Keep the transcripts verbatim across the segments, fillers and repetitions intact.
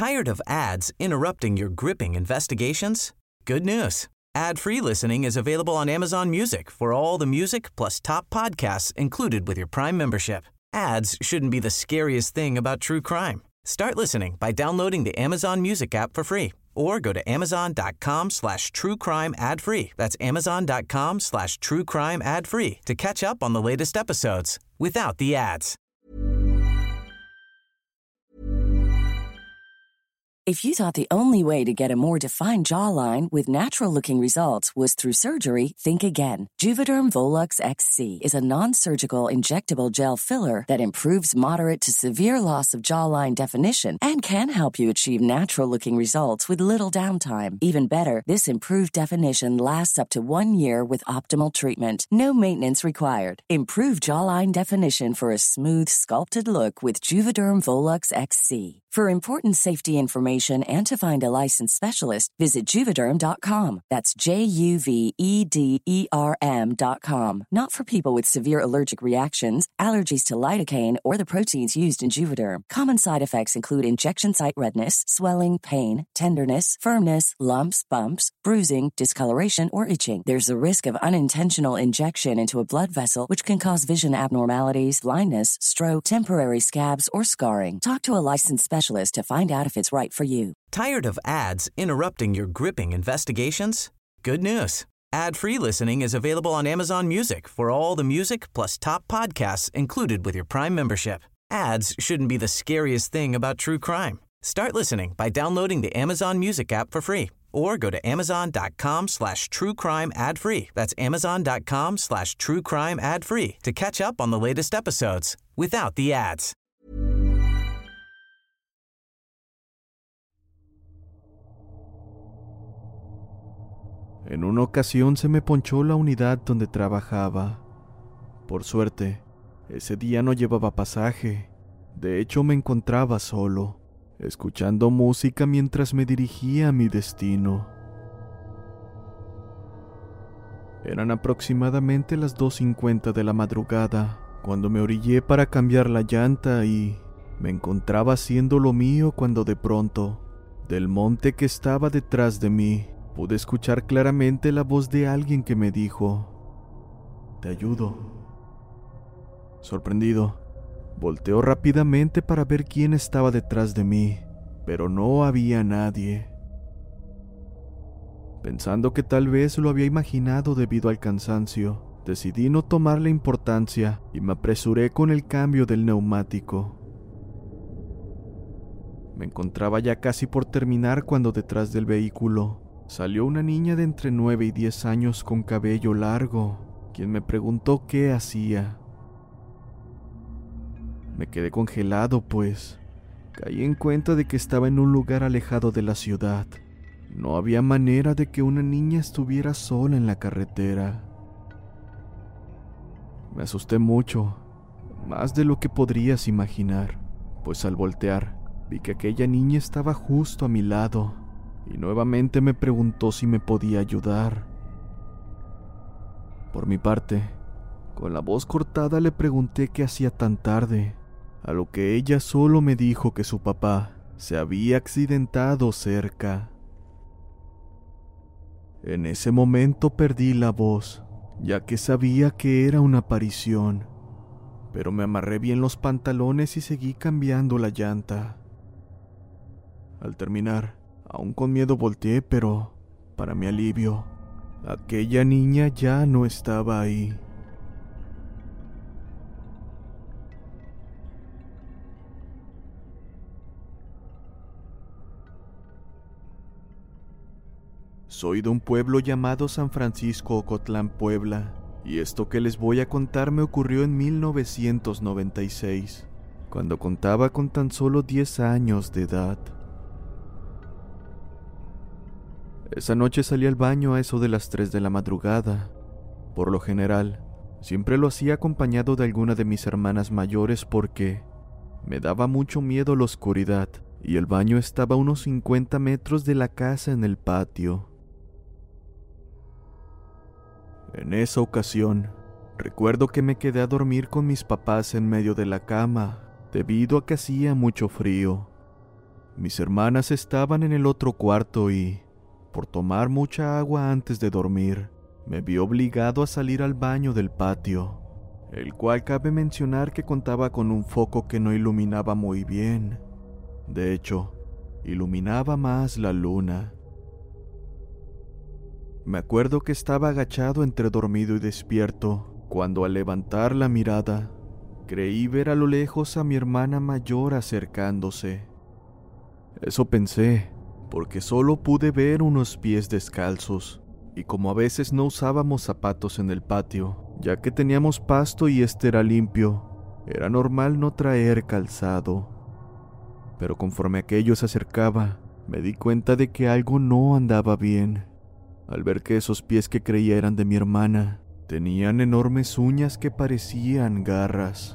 Tired of ads interrupting your gripping investigations? Good news. Ad-free listening is available on Amazon Music for all the music plus top podcasts included with your Prime membership. Ads shouldn't be the scariest thing about true crime. Start listening by downloading the Amazon Music app for free or go to amazon.com slash true crime ad free. That's amazon.com slash true crime ad free to catch up on the latest episodes without the ads. If you thought the only way to get a more defined jawline with natural-looking results was through surgery, think again. Juvederm Volux X C is a non-surgical injectable gel filler that improves moderate to severe loss of jawline definition and can help you achieve natural-looking results with little downtime. Even better, this improved definition lasts up to one year with optimal treatment. No maintenance required. Improve jawline definition for a smooth, sculpted look with Juvederm Volux X C. For important safety information and to find a licensed specialist, visit Juvederm dot com. That's J U V E D E R M dot com. Not for people with severe allergic reactions, allergies to lidocaine, or the proteins used in Juvederm. Common side effects include injection site redness, swelling, pain, tenderness, firmness, lumps, bumps, bruising, discoloration, or itching. There's a risk of unintentional injection into a blood vessel, which can cause vision abnormalities, blindness, stroke, temporary scabs, or scarring. Talk to a licensed specialist to find out if it's right for you. Tired of ads interrupting your gripping investigations? Good news. Ad-free listening is available on Amazon Music for all the music plus top podcasts included with your Prime membership. Ads shouldn't be the scariest thing about true crime. Start listening by downloading the Amazon Music app for free or go to amazon.com slash true crime ad free. That's amazon.com slash true crime ad free to catch up on the latest episodes without the ads. En una ocasión se me ponchó la unidad donde trabajaba. Por suerte, ese día no llevaba pasaje. De hecho, me encontraba solo, escuchando música mientras me dirigía a mi destino. Eran aproximadamente las dos cincuenta de la madrugada, cuando me orillé para cambiar la llanta y me encontraba haciendo lo mío cuando de pronto, del monte que estaba detrás de mí, pude escuchar claramente la voz de alguien que me dijo: «Te ayudo». Sorprendido, volteó rápidamente para ver quién estaba detrás de mí, pero no había nadie. Pensando que tal vez lo había imaginado debido al cansancio, decidí no tomarle importancia y me apresuré con el cambio del neumático. Me encontraba ya casi por terminar cuando detrás del vehículo salió una niña de entre nueve y diez años con cabello largo, quien me preguntó qué hacía. Me quedé congelado, pues caí en cuenta de que estaba en un lugar alejado de la ciudad. No había manera de que una niña estuviera sola en la carretera. Me asusté mucho, más de lo que podrías imaginar, pues al voltear vi que aquella niña estaba justo a mi lado y nuevamente me preguntó si me podía ayudar. Por mi parte, con la voz cortada le pregunté qué hacía tan tarde, a lo que ella solo me dijo que su papá se había accidentado cerca. En ese momento perdí la voz, ya que sabía que era una aparición, pero me amarré bien los pantalones y seguí cambiando la llanta. Al terminar, aún con miedo volteé, pero, para mi alivio, aquella niña ya no estaba ahí. Soy de un pueblo llamado San Francisco Ocotlán, Puebla, y esto que les voy a contar me ocurrió en mil novecientos noventa y seis, cuando contaba con tan solo diez años de edad. Esa noche salí al baño a eso de las tres de la madrugada. Por lo general, siempre lo hacía acompañado de alguna de mis hermanas mayores porque me daba mucho miedo la oscuridad y el baño estaba a unos cincuenta metros de la casa en el patio. En esa ocasión, recuerdo que me quedé a dormir con mis papás en medio de la cama, debido a que hacía mucho frío. Mis hermanas estaban en el otro cuarto y, por tomar mucha agua antes de dormir, me vi obligado a salir al baño del patio, el cual cabe mencionar que contaba con un foco que no iluminaba muy bien. De hecho, iluminaba más la luna. Me acuerdo que estaba agachado entre dormido y despierto, cuando al levantar la mirada, creí ver a lo lejos a mi hermana mayor acercándose. Eso pensé, porque solo pude ver unos pies descalzos, y como a veces no usábamos zapatos en el patio, ya que teníamos pasto y este era limpio, era normal no traer calzado. Pero conforme aquello se acercaba, me di cuenta de que algo no andaba bien, al ver que esos pies que creía eran de mi hermana, tenían enormes uñas que parecían garras.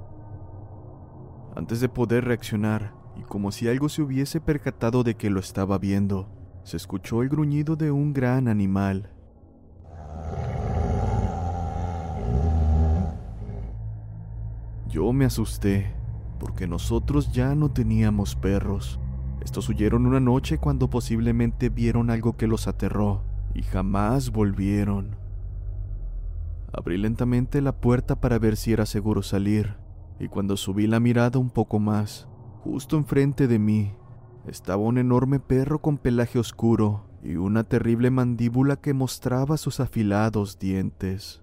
Antes de poder reaccionar, y como si algo se hubiese percatado de que lo estaba viendo, se escuchó el gruñido de un gran animal. Yo me asusté, porque nosotros ya no teníamos perros. Estos huyeron una noche cuando posiblemente vieron algo que los aterró, y jamás volvieron. Abrí lentamente la puerta para ver si era seguro salir, y cuando subí la mirada un poco más, justo enfrente de mí, estaba un enorme perro con pelaje oscuro y una terrible mandíbula que mostraba sus afilados dientes.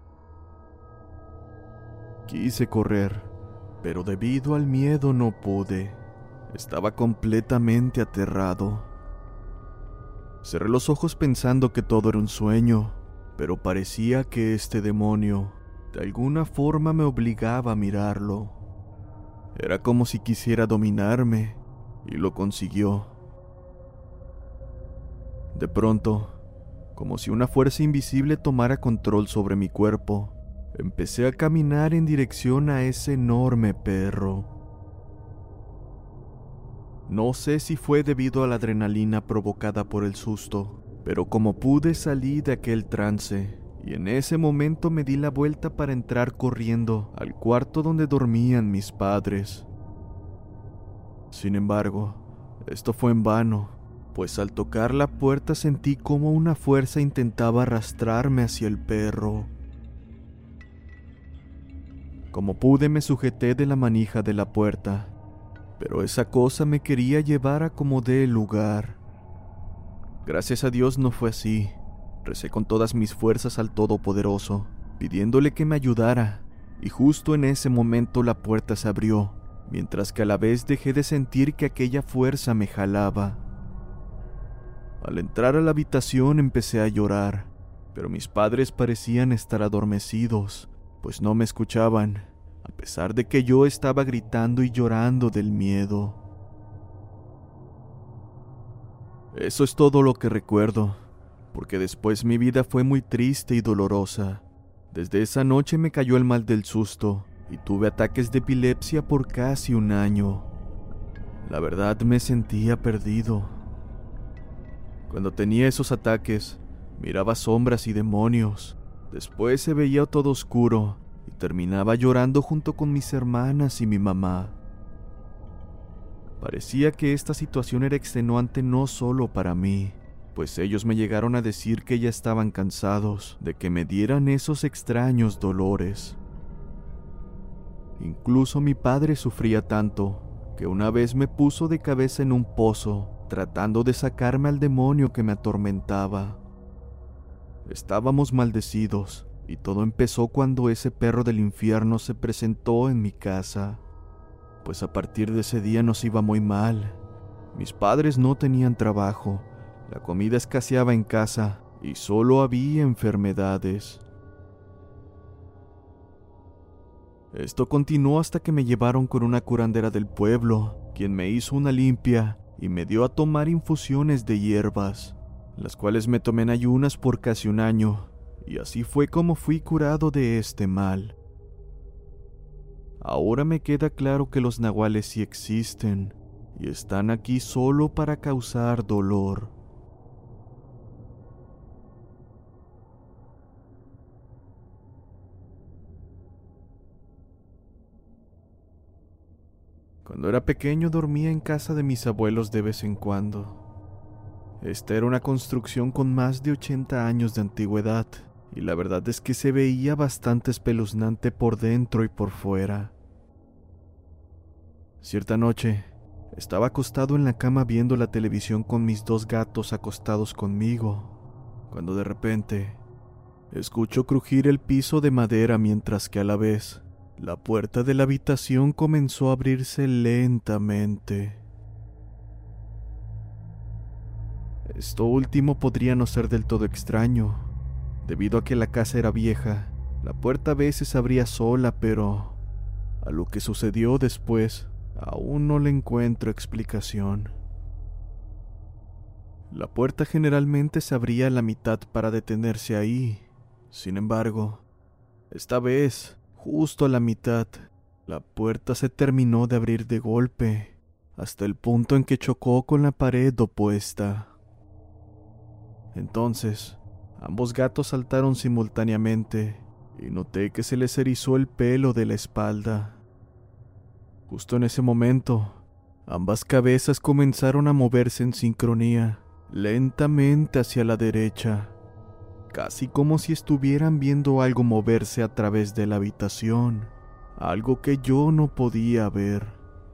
Quise correr, pero debido al miedo no pude. Estaba completamente aterrado. Cerré los ojos pensando que todo era un sueño, pero parecía que este demonio, de alguna forma, me obligaba a mirarlo. Era como si quisiera dominarme, y lo consiguió. De pronto, como si una fuerza invisible tomara control sobre mi cuerpo, empecé a caminar en dirección a ese enorme perro. No sé si fue debido a la adrenalina provocada por el susto, pero como pude salí de aquel trance, y en ese momento me di la vuelta para entrar corriendo al cuarto donde dormían mis padres. Sin embargo, esto fue en vano, pues al tocar la puerta sentí como una fuerza intentaba arrastrarme hacia el perro. Como pude me sujeté de la manija de la puerta, pero esa cosa me quería llevar a como dé el lugar. Gracias a Dios no fue así. Recé con todas mis fuerzas al Todopoderoso, pidiéndole que me ayudara, y justo en ese momento la puerta se abrió, mientras que a la vez dejé de sentir que aquella fuerza me jalaba. Al entrar a la habitación empecé a llorar, pero mis padres parecían estar adormecidos, pues no me escuchaban, a pesar de que yo estaba gritando y llorando del miedo. Eso es todo lo que recuerdo, porque después mi vida fue muy triste y dolorosa. Desde esa noche me cayó el mal del susto y tuve ataques de epilepsia por casi un año. La verdad me sentía perdido. Cuando tenía esos ataques, miraba sombras y demonios. Después se veía todo oscuro y terminaba llorando junto con mis hermanas y mi mamá. Parecía que esta situación era extenuante no solo para mí, pues ellos me llegaron a decir que ya estaban cansados de que me dieran esos extraños dolores. Incluso mi padre sufría tanto que una vez me puso de cabeza en un pozo, tratando de sacarme al demonio que me atormentaba. Estábamos maldecidos, y todo empezó cuando ese perro del infierno se presentó en mi casa. Pues a partir de ese día nos iba muy mal. Mis padres no tenían trabajo, la comida escaseaba en casa y solo había enfermedades. Esto continuó hasta que me llevaron con una curandera del pueblo, quien me hizo una limpia y me dio a tomar infusiones de hierbas, las cuales me tomé en ayunas por casi un año, y así fue como fui curado de este mal. Ahora me queda claro que los nahuales sí existen y están aquí solo para causar dolor. Cuando era pequeño dormía en casa de mis abuelos de vez en cuando. Esta era una construcción con más de ochenta años de antigüedad, y la verdad es que se veía bastante espeluznante por dentro y por fuera. Cierta noche, estaba acostado en la cama viendo la televisión con mis dos gatos acostados conmigo, cuando de repente escucho crujir el piso de madera mientras que a la vez la puerta de la habitación comenzó a abrirse lentamente. Esto último podría no ser del todo extraño, debido a que la casa era vieja. La puerta a veces se abría sola, pero a lo que sucedió después aún no le encuentro explicación. La puerta generalmente se abría a la mitad para detenerse ahí. Sin embargo, esta vez, justo a la mitad, la puerta se terminó de abrir de golpe, hasta el punto en que chocó con la pared opuesta. Entonces, ambos gatos saltaron simultáneamente y noté que se les erizó el pelo de la espalda. Justo en ese momento, ambas cabezas comenzaron a moverse en sincronía, lentamente hacia la derecha, casi como si estuvieran viendo algo moverse a través de la habitación, algo que yo no podía ver.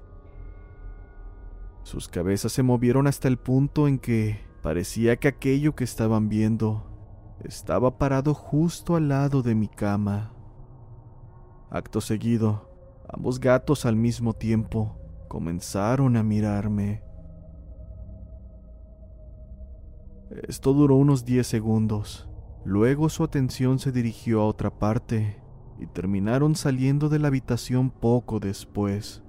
Sus cabezas se movieron hasta el punto en que parecía que aquello que estaban viendo estaba parado justo al lado de mi cama. Acto seguido, ambos gatos al mismo tiempo comenzaron a mirarme. Esto duró unos diez segundos. Luego su atención se dirigió a otra parte y terminaron saliendo de la habitación poco después.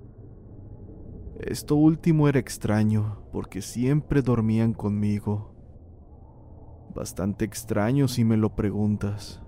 Esto último era extraño porque siempre dormían conmigo. Bastante extraño si me lo preguntas.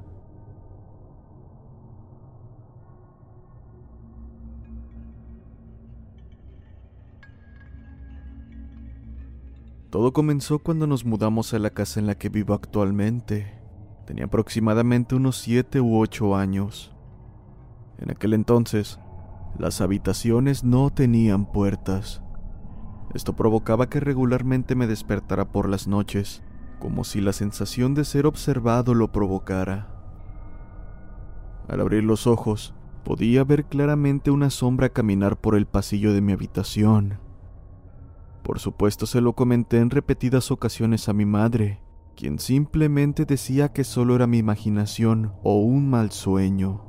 Todo comenzó cuando nos mudamos a la casa en la que vivo actualmente. Tenía aproximadamente unos siete u ocho años. En aquel entonces, las habitaciones no tenían puertas. Esto provocaba que regularmente me despertara por las noches, como si la sensación de ser observado lo provocara. Al abrir los ojos, podía ver claramente una sombra caminar por el pasillo de mi habitación. Por supuesto se lo comenté en repetidas ocasiones a mi madre, quien simplemente decía que solo era mi imaginación o un mal sueño.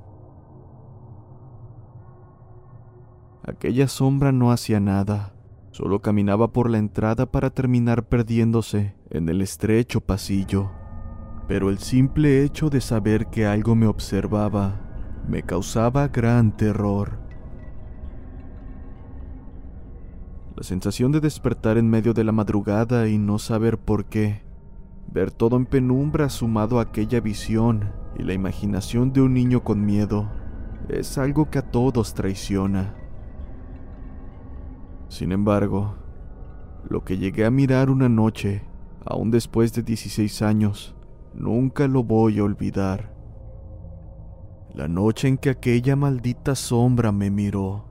Aquella sombra no hacía nada, solo caminaba por la entrada para terminar perdiéndose en el estrecho pasillo. Pero el simple hecho de saber que algo me observaba me causaba gran terror. La sensación de despertar en medio de la madrugada y no saber por qué, ver todo en penumbra sumado a aquella visión y la imaginación de un niño con miedo, es algo que a todos traiciona. Sin embargo, lo que llegué a mirar una noche, aún después de dieciséis años, nunca lo voy a olvidar. La noche en que aquella maldita sombra me miró.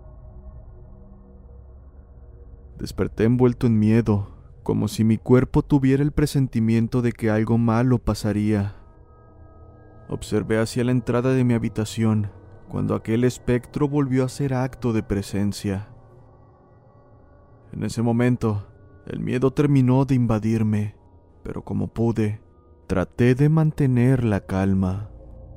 Desperté envuelto en miedo, como si mi cuerpo tuviera el presentimiento de que algo malo pasaría. Observé hacia la entrada de mi habitación, cuando aquel espectro volvió a hacer acto de presencia. En ese momento, el miedo terminó de invadirme, pero como pude, traté de mantener la calma.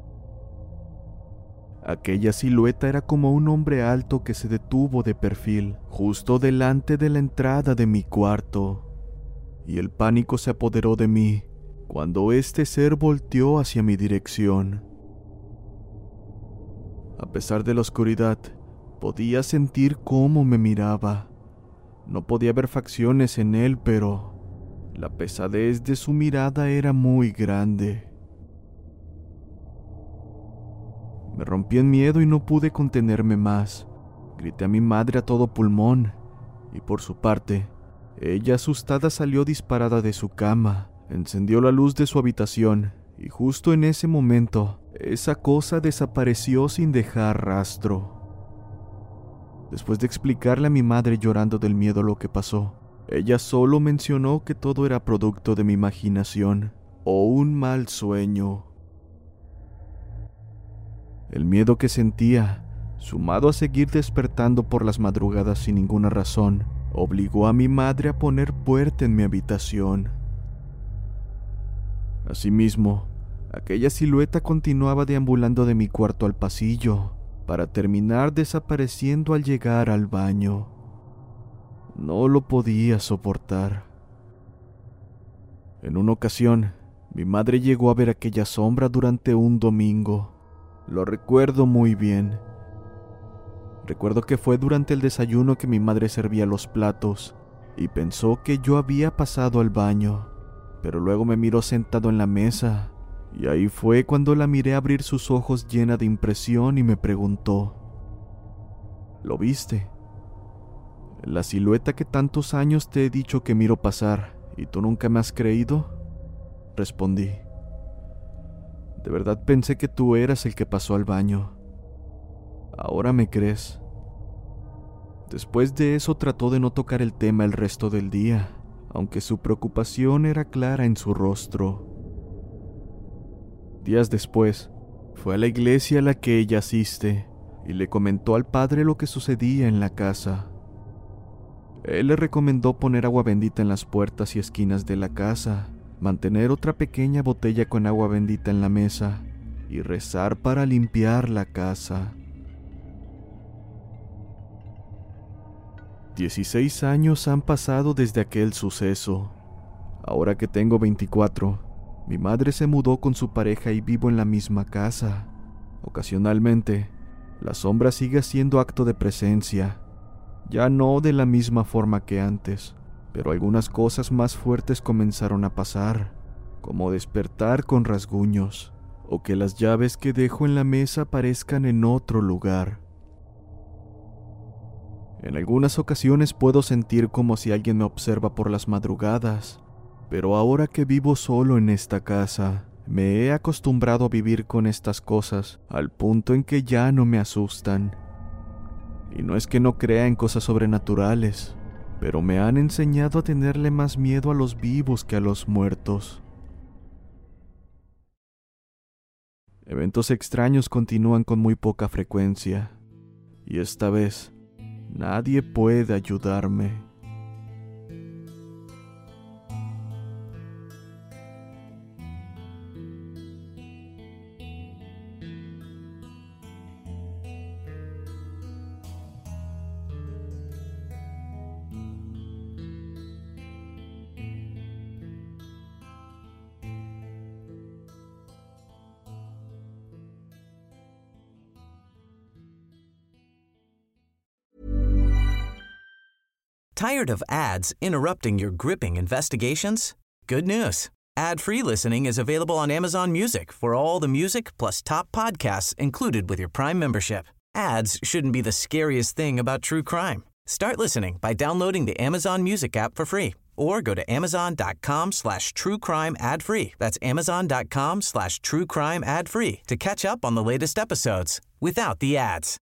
Aquella silueta era como un hombre alto que se detuvo de perfil, justo delante de la entrada de mi cuarto, y el pánico se apoderó de mí cuando este ser volteó hacia mi dirección. A pesar de la oscuridad, podía sentir cómo me miraba. No podía ver facciones en él, pero la pesadez de su mirada era muy grande. Me rompí en miedo y no pude contenerme más. Grité a mi madre a todo pulmón, y por su parte, ella asustada salió disparada de su cama, encendió la luz de su habitación, y justo en ese momento, esa cosa desapareció sin dejar rastro. Después de explicarle a mi madre llorando del miedo lo que pasó, ella solo mencionó que todo era producto de mi imaginación o un mal sueño. El miedo que sentía, sumado a seguir despertando por las madrugadas sin ninguna razón, obligó a mi madre a poner puerta en mi habitación. Asimismo, aquella silueta continuaba deambulando de mi cuarto al pasillo, para terminar desapareciendo al llegar al baño. No lo podía soportar. En una ocasión, mi madre llegó a ver aquella sombra durante un domingo. Lo recuerdo muy bien. Recuerdo que fue durante el desayuno que mi madre servía los platos y pensó que yo había pasado al baño, pero luego me miró sentado en la mesa y ahí fue cuando la miré abrir sus ojos llena de impresión y me preguntó: ¿lo viste? La silueta que tantos años te he dicho que miro pasar y tú nunca me has creído, respondí. De verdad pensé que tú eras el que pasó al baño. ¿Ahora me crees? Después de eso trató de no tocar el tema el resto del día, aunque su preocupación era clara en su rostro. Días después, fue a la iglesia a la que ella asiste y le comentó al padre lo que sucedía en la casa. Él le recomendó poner agua bendita en las puertas y esquinas de la casa, mantener otra pequeña botella con agua bendita en la mesa y rezar para limpiar la casa. Dieciséis años han pasado desde aquel suceso. Ahora que tengo veinticuatro, mi madre se mudó con su pareja y vivo en la misma casa. Ocasionalmente, la sombra sigue siendo acto de presencia, ya no de la misma forma que antes, pero algunas cosas más fuertes comenzaron a pasar, como despertar con rasguños, o que las llaves que dejo en la mesa aparezcan en otro lugar. En algunas ocasiones puedo sentir como si alguien me observa por las madrugadas, pero ahora que vivo solo en esta casa, me he acostumbrado a vivir con estas cosas al punto en que ya no me asustan. Y no es que no crea en cosas sobrenaturales, pero me han enseñado a tenerle más miedo a los vivos que a los muertos. Eventos extraños continúan con muy poca frecuencia, y esta vez nadie puede ayudarme. Tired of ads interrupting your gripping investigations? Good news. Ad-free listening is available on Amazon Music for all the music plus top podcasts included with your Prime membership. Ads shouldn't be the scariest thing about true crime. Start listening by downloading the Amazon Music app for free or go to amazon.com slash true crime ad free. That's amazon.com slash true crime ad free to catch up on the latest episodes without the ads.